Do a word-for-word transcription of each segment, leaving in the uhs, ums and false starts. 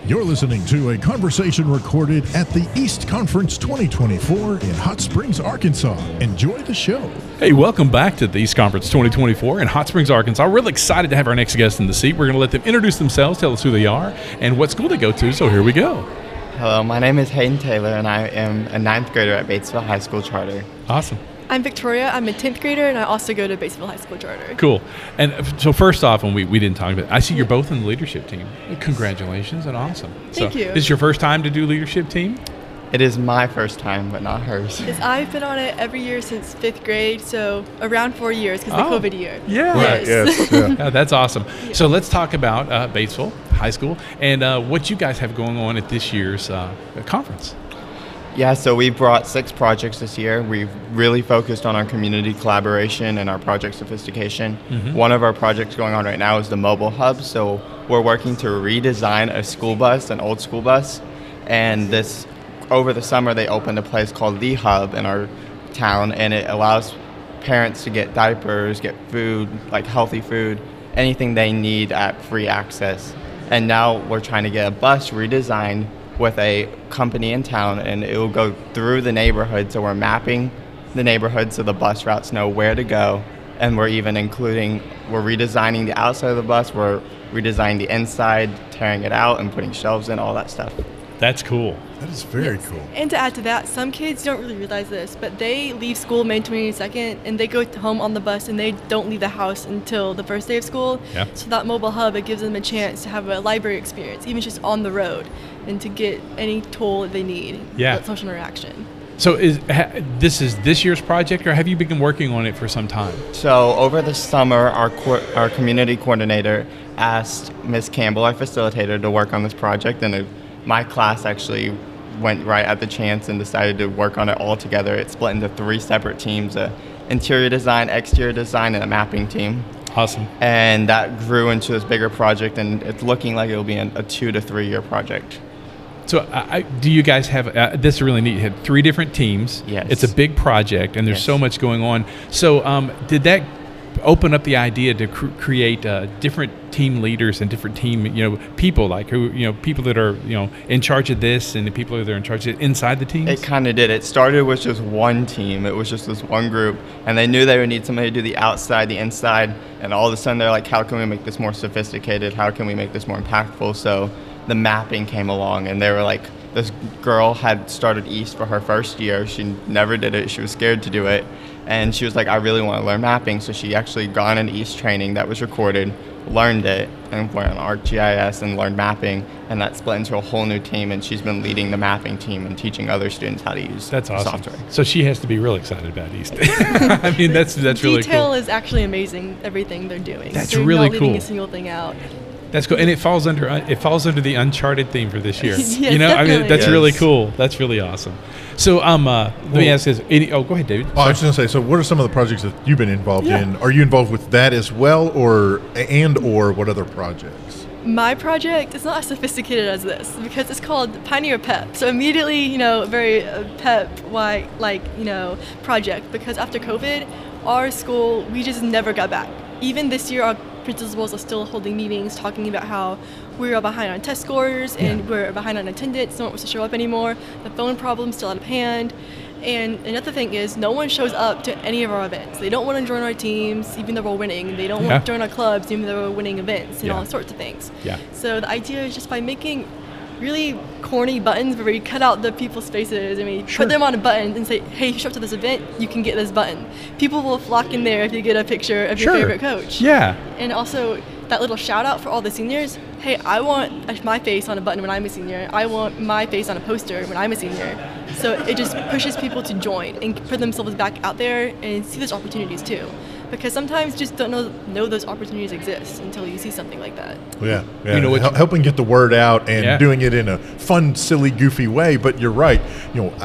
You're listening to a conversation recorded at the East Conference twenty twenty-four in Hot Springs, Arkansas. Enjoy the show. Hey, welcome back to the East Conference twenty twenty-four in Hot Springs, Arkansas. Really excited to have our next guest in the seat. We're going to let them introduce themselves, tell us who they are, and what school they go to, so here we go. Hello, my name is Hayden Taylor, and I am a ninth grader at Batesville High School Charter. Awesome. I'm Victoria. I'm a tenth grader, and I also go to Batesville High School Charter. Cool. And so first off, when we, we didn't talk about it, I see you're both in the leadership team. Congratulations and awesome. Thank so, you. This is your first time to do leadership team? It is my first time, but not hers. Yes, I've been on it every year since fifth grade, so around four years because Oh, the COVID year. Yeah. Right, Yes. yes, yeah. Yeah, that's awesome. So let's talk about uh, Batesville High School and uh, what you guys have going on at this year's uh, conference. Yeah, so we brought six projects this year. We've really focused on our community collaboration and our project sophistication. Mhm. One of our projects going on right now is the mobile hub. So we're working to redesign a school bus, an old school bus. And this, over the summer, they opened a place called The Hub in our town, and it allows parents to get diapers, get food, like healthy food, anything they need at free access. And now we're trying to get a bus redesigned with a company in town, and it will go through the neighborhood. So we're mapping the neighborhood so the bus routes know where to go, and we're even including, we're redesigning the outside of the bus, we're redesigning the inside, tearing it out and putting shelves in, all that stuff. That's cool. That is very Yes. cool. And to add to that, some kids don't really realize this, but they leave school May twenty-second, and they go home on the bus, and they don't leave the house until the first day of school. Yeah. So that mobile hub, it gives them a chance to have a library experience, even just on the road, and to get any tool that they need. Yeah. That social interaction. So is ha, this is this year's project, or have you been working on it for some time? So over the summer, our co- our community coordinator asked Miz Campbell, our facilitator, to work on this project, and it, my class actually went right at the chance and decided to work on it all together. It split into three separate teams: a interior design, exterior design, and a mapping team. Awesome. And that grew into this bigger project, and it's looking like it'll be an, a two to three year project. So, I, I- do you guys have uh, this is really neat? You had three different teams. Yes. It's a big project, and there's Yes. so much going on. So, um, did that open up the idea to cr- create uh, different team leaders and different team, you know, people like who, you know, people that are, you know, in charge of this, and the people that are in charge of it inside the teams? It kind of did. It started with just one team. It was just this one group, and they knew they would need somebody to do the outside, the inside, and all of a sudden they're like, how can we make this more sophisticated? How can we make this more impactful? So the mapping came along, and they were like, this girl had started East for her first year. She never did it. She was scared to do it. And she was like, I really want to learn mapping. So she actually got an East training that was recorded, learned it, and went on ArcGIS and learned mapping. And that split into a whole new team. And she's been leading the mapping team and teaching other students how to use That's the awesome. software. So she has to be really excited about East. I mean, that's that's really Detail cool. is actually amazing. Everything they're doing. That's They're really not leaving cool. a single thing out. That's cool, and it falls under uh, it falls under the Uncharted theme for this year. Yes, you know, I mean, definitely. that's really Yes. cool. That's really awesome. So, um, uh, let me Well- ask this. Any, oh, go ahead, David. Oh, I was going to say, so what are some of the projects that you've been involved Yeah. in? Are you involved with that as well, or and or what other projects? My project is not as sophisticated as this because it's called Pioneer Pep. So immediately, you know, very uh, pep, why, like, you know, project because after COVID, our school, we just never got back. Even this year, our principals are still holding meetings talking about how we are behind on test scores and we're behind on attendance. No one wants to show up anymore. The phone problem's still out of hand. And another thing is no one shows up to any of our events. They don't want to join our teams even though we're winning. They don't Yeah. want to join our clubs even though we're winning events and Yeah. all sorts of things. Yeah. So the idea is just by making really corny buttons where we cut out the people's faces and we Sure. put them on a button and say, hey, if you show up to this event, you can get this button. People will flock in there if you get a picture of Sure. your favorite coach. Yeah. And also that little shout out for all the seniors. Hey, I want my face on a button when I'm a senior. I want my face on a poster when I'm a senior. So it just pushes people to join and put themselves back out there and see those opportunities too. Because sometimes you just don't know, know those opportunities exist until you see something like that. Yeah, yeah. You know what Hel- you- helping get the word out and Yeah. doing it in a fun, silly, goofy way. But you're right. You know, I,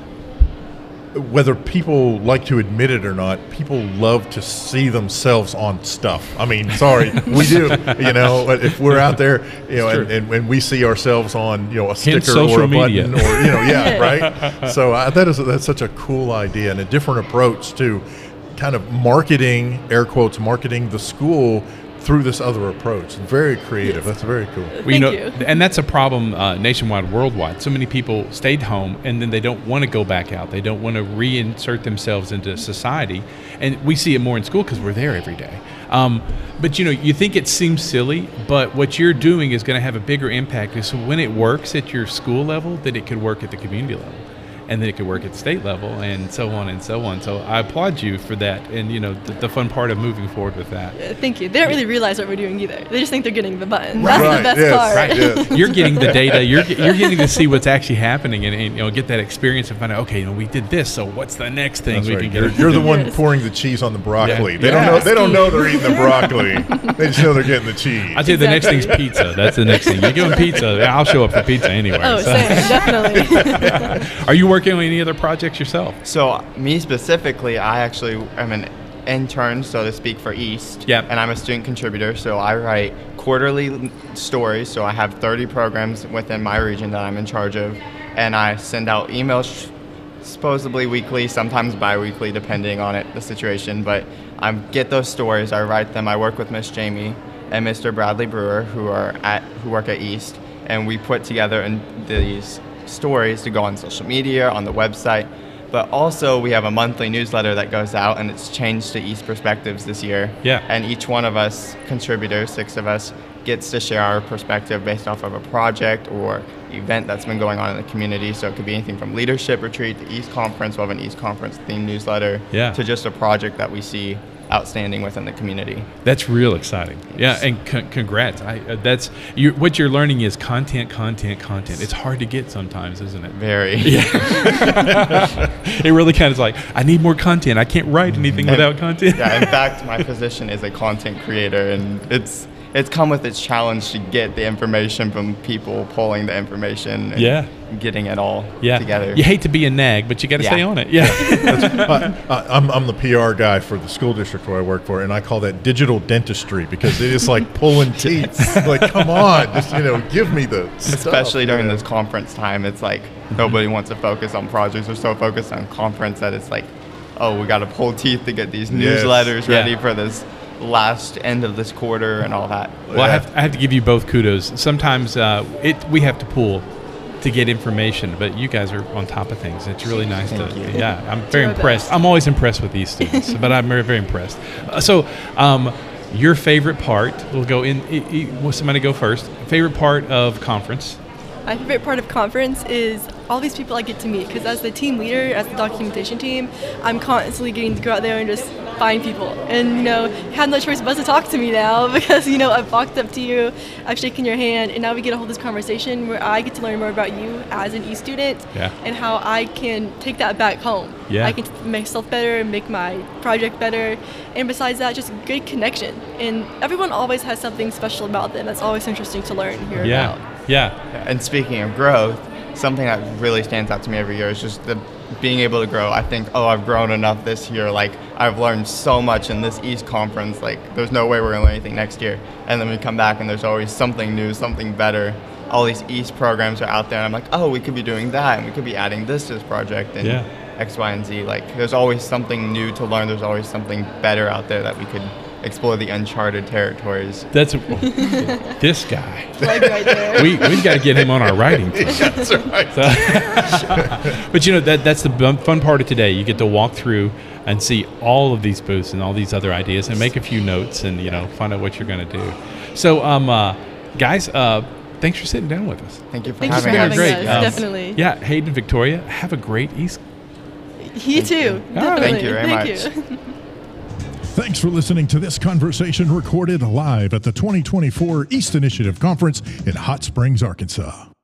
whether people like to admit it or not, people love to see themselves on stuff. I mean, sorry, we do. You know, if we're out there, you know, It's and, true. and, and we see ourselves on, you know, a sticker social or a media. button, or you know, yeah, right. So uh, that is that's such a cool idea and a different approach to kind of marketing, air quotes, marketing the school through this other approach. Very creative. That's very cool. Well, you Thank know, you. and that's a problem uh, nationwide, worldwide. So many people stayed home, and then they don't want to go back out. They don't want to reinsert themselves into society, and we see it more in school because we're there every day. Um, but you know, you think it seems silly, but what you're doing is going to have a bigger impact. So when it works at your school level, then it could work at the community level, and then it could work at the state level, and so on and so on. So I applaud you for that, and you know, the, the fun part of moving forward with that. Uh, Thank you. They don't really realize what we're doing either. They just think they're getting the button. That's Right, the best yes, part. Right. Yes. You're getting the data. You're you're getting to see what's actually happening, and, and you know, get that experience and find out. Okay, you know, we did this. So what's the next thing That's we right. can You're, get? you're the one Yes. pouring the cheese on the broccoli. Yeah. They Yeah. don't know. They don't know they're eating the broccoli. They just know they're getting the cheese. I tell you, the next thing's pizza. That's the next thing. You give them pizza, I'll show up for pizza anyway. Oh, so. same, definitely. Are you working on any other projects yourself? So me specifically, I actually am an intern, so to speak, for East. Yep. And I'm a student contributor, so I write quarterly stories. So I have thirty programs within my region that I'm in charge of, and I send out emails supposedly weekly, sometimes bi-weekly, depending on it, the situation. But I get those stories, I write them. I work with Miss Jamie and Mister Bradley Brewer, who are at who work at East, and we put together in these stories to go on social media, on the website. But also we have a monthly newsletter that goes out, and it's changed to East Perspectives this year. Yeah. And each one of us contributors, six of us, gets to share our perspective based off of a project or event that's been going on in the community. So it could be anything from leadership retreat to East Conference. We'll have an East Conference themed newsletter. Yeah. To just a project that we see outstanding within the community. That's real exciting. Yeah, and con- congrats. I, uh, that's you. What you're learning is content, content, content. It's hard to get sometimes, isn't it? Very. It really kind of is like, I need more content. I can't write anything And- without content. Yeah, in fact, my position is a content creator, and it's it's come with its challenge to get the information from people, pulling the information, and Yeah. getting it all Yeah. together. You hate to be a nag, but you got to Yeah. stay on it. Yeah. uh, uh, I'm, I'm the P R guy for the school district where I work for, and I call that digital dentistry because it is like pulling teeth. Like, come on, just you know, give me the stuff, Especially during you know. this conference time, it's like nobody wants to focus on projects. They're so focused on conference that it's like, oh, we got to pull teeth to get these Yes. newsletters Yeah. ready for this last end of this quarter and all that. Well, I have, I have to give you both kudos. Sometimes uh, it we have to pull to get information, but you guys are on top of things. It's really nice Thank to. you. Yeah, I'm very my impressed. best. I'm always impressed with these students, but I'm very very impressed. Uh, so, um, your favorite part? We'll go in. I, I, will somebody go first? Favorite part of conference? My favorite part of conference is all these people I get to meet, because as the team leader, as the documentation team, I'm constantly getting to go out there and just find people. And, you know, you have no choice but to talk to me now because, you know, I've walked up to you, I've shaken your hand, and now we get to hold this conversation where I get to learn more about you as an E student Yeah. and how I can take that back home. Yeah. I can make myself better, make my project better, and besides that, just good connection. And everyone always has something special about them that's always interesting to learn and hear Yeah. about. Yeah. And speaking of growth, something that really stands out to me every year is just the being able to grow. I think, oh, I've grown enough this year. Like, I've learned so much in this East Conference. Like, there's no way we're going to learn anything next year. And then we come back and there's always something new, something better. All these East programs are out there. And I'm like, oh, we could be doing that. And we could be adding this to this project and Yeah. X, Y, and Z. Like, there's always something new to learn. There's always something better out there that we could explore the uncharted territories. That's this guy. Plug right there. We we've got to get him on our writing team. That's right. So- but you know that that's the bun- fun part of today. You get to walk through and see all of these booths and all these other ideas, and make a few notes, and you know find out what you're going to do. So, um, uh, guys, uh, thanks for sitting down with us. Thank you for Thank you for having having us. great. us. Um, Definitely. Yeah, Hayden, Victoria, have a great East. You too. All right. Definitely. Thank you very Thank much. you. Thanks for listening to this conversation recorded live at the twenty twenty-four East Initiative Conference in Hot Springs, Arkansas.